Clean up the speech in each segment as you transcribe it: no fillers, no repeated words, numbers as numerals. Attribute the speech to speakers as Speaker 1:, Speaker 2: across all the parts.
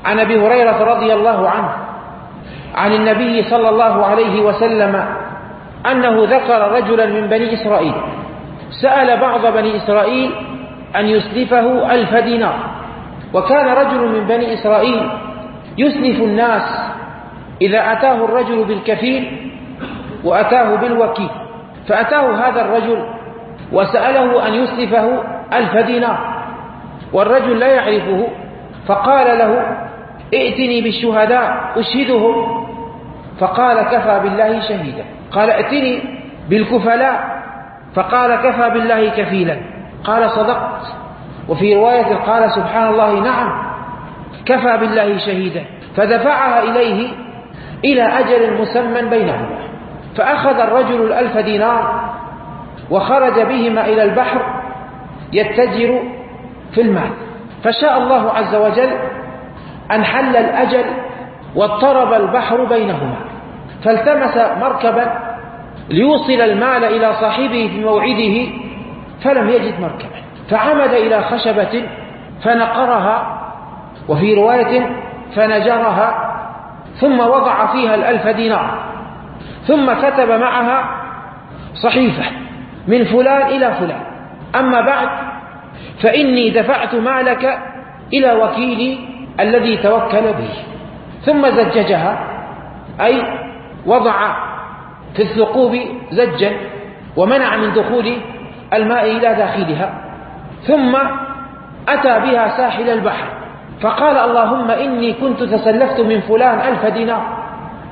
Speaker 1: عن أبي هريرة رضي الله عنه عن النبي صلى الله عليه وسلم أنه ذكر رجلا من بني إسرائيل سأل بعض بني إسرائيل أن يسلفه 1000 دينار. وكان رجل من بني إسرائيل يسلف الناس إذا أتاه الرجل بالكفيل وأتاه بالوكيل، فأتاه هذا الرجل وسأله أن يسلفه 1000 دينار والرجل لا يعرفه، فقال له: ائتني بالشهداء أشهدهم، فقال: كفى بالله شهيدا. قال: ائتني بالكفلاء، فقال: كفى بالله كفيلا. قال: صدقت. وفي رواية قال: سبحان الله، نعم، كفى بالله شهيدا. فدفعها إليه إلى أجل مسمى بينهما، فأخذ الرجل 1000 دينار وخرج بهما إلى البحر يتجر في المال. فشاء الله عز وجل أن حل الأجل واضطرب البحر بينهما، فالتمس مركبا ليوصل المال إلى صاحبه في موعده فلم يجد مركبا، فعمد إلى خشبة فنقرها، وفي رواية فنجرها، ثم وضع فيها 1000 دينار، ثم كتب معها صحيفة: من فلان إلى فلان، أما بعد فإني دفعت مالك إلى وكيلي الذي توكل به. ثم زججها، أي وضع في الثقوب زجا ومنع من دخول الماء إلى داخلها، ثم أتى بها ساحل البحر فقال: اللهم إني كنت تسلفت من فلان 1000 دينار،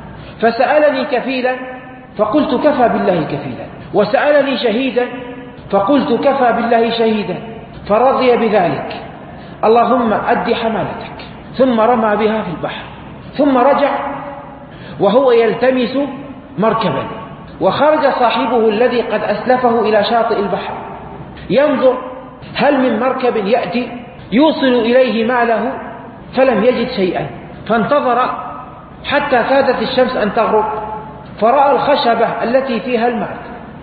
Speaker 1: فسألني كفيلا فقلت: كفى بالله كفيلا، وسألني شهيدا فقلت: كفى بالله شهيدا، فرضي بذلك، اللهم أد حمالتك. ثم رمى بها في البحر، ثم رجع وهو يلتمس مركبا، وخرج صاحبه الذي قد أسلفه إلى شاطئ البحر ينظر هل من مركب يأتي يوصل إليه ماله، فلم يجد شيئا، فانتظر حتى كادت الشمس أن تغرب، فرأى الخشبة التي فيها المال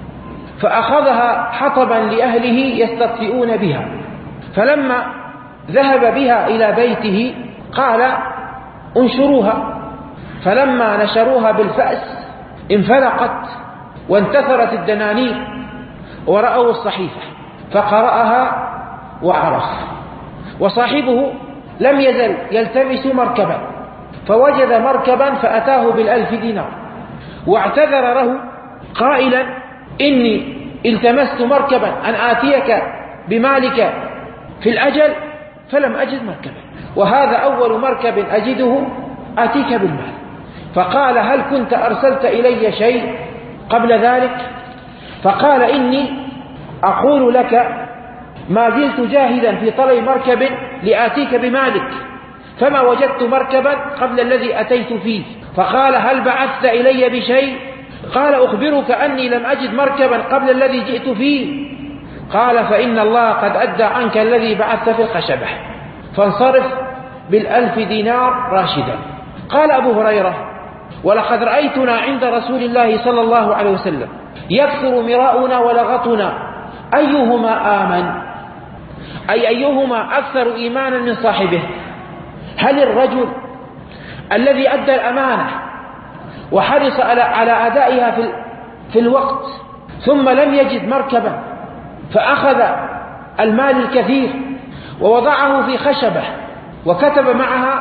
Speaker 1: فأخذها حطبا لأهله يستطفئون بها، فلما ذهب بها إلى بيته قال: انشروها. فلما نشروها بالفأس انفلقت وانتثرت الدنانير، ورأوا الصحيفة فقرأها وعرف. وصاحبه لم يزل يلتمس مركبا، فوجد مركبا فأتاه بال1000 دينار، واعتذر له قائلا: إني التمست مركبا أن آتيك بمالك في الأجل فلم أجد مركبا، وهذا أول مركب أجده آتيك بالمال. فقال: هل كنت أرسلت إلي شيء قبل ذلك؟ فقال: إني أقول لك ما زلت جاهدا في طلب مركب لآتيك بمالك، فما وجدت مركبا قبل الذي أتيت فيه. فقال: هل بعثت إلي بشيء؟ قال: أخبرك أني لم أجد مركبا قبل الذي جئت فيه. قال: فإن الله قد أدى عنك الذي بعثت في الخشبة، فانصرف بال1000 دينار راشدا. قال أبو هريرة: ولقد رأيتنا عند رسول الله صلى الله عليه وسلم يكثر مراؤنا ولغطنا أيهما آمن، أي أيهما أكثر إيمانا من صاحبه؟ هل الرجل الذي أدى الأمانة وحرص على أدائها في الوقت ثم لم يجد مركبا فأخذ المال الكثير ووضعه في خشبة وكتب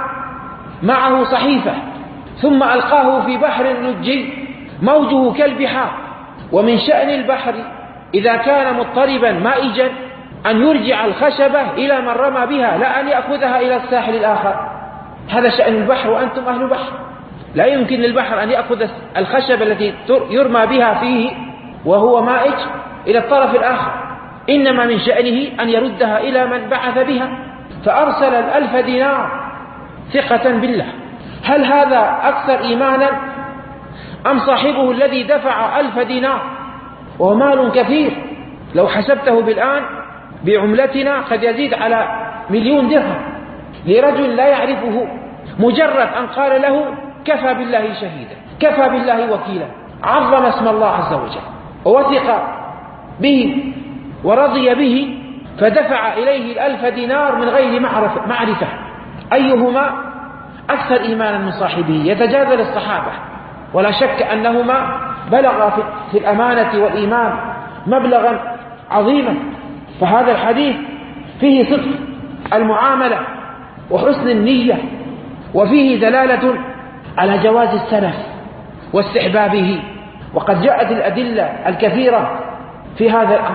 Speaker 1: معه صحيفة ثم ألقاه في بحر لجي موجه كالبحار؟ ومن شأن البحر إذا كان مضطربا مائجا أن يرجع الخشبة إلى من رمى بها، لا أن يأخذها إلى الساحل الآخر. هذا شأن البحر وأنتم أهل البحر، لا يمكن للبحر أن يأخذ الخشبة التي يرمى بها فيه وهو مائج إلى الطرف الآخر، إنما من شأنه أن يردها إلى من بعث بها. فأرسل 1000 دينار ثقة بالله. هل هذا أكثر إيمانا أم صاحبه الذي دفع 1000 دينار وهو مال كثير؟ لو حسبته بالآن بعملتنا قد يزيد على 1,000,000 درهم لرجل لا يعرفه، مجرد أن قال له: كفى بالله شهيدا، كفى بالله وكيلا، عظم اسم الله عز وجل ووثق به ورضي به، فدفع إليه 1000 دينار من غير معرفة أيهما أكثر إيمانا من صاحبه، يتجاذل الصحابة، ولا شك أنهما بلغا في الأمانة والإيمان مبلغا عظيما. فهذا الحديث فيه صدق المعاملة وحسن النية، وفيه دلالة على جواز السلف واستحبابه، وقد جاءت الأدلة الكثيرة في هذا الأمر.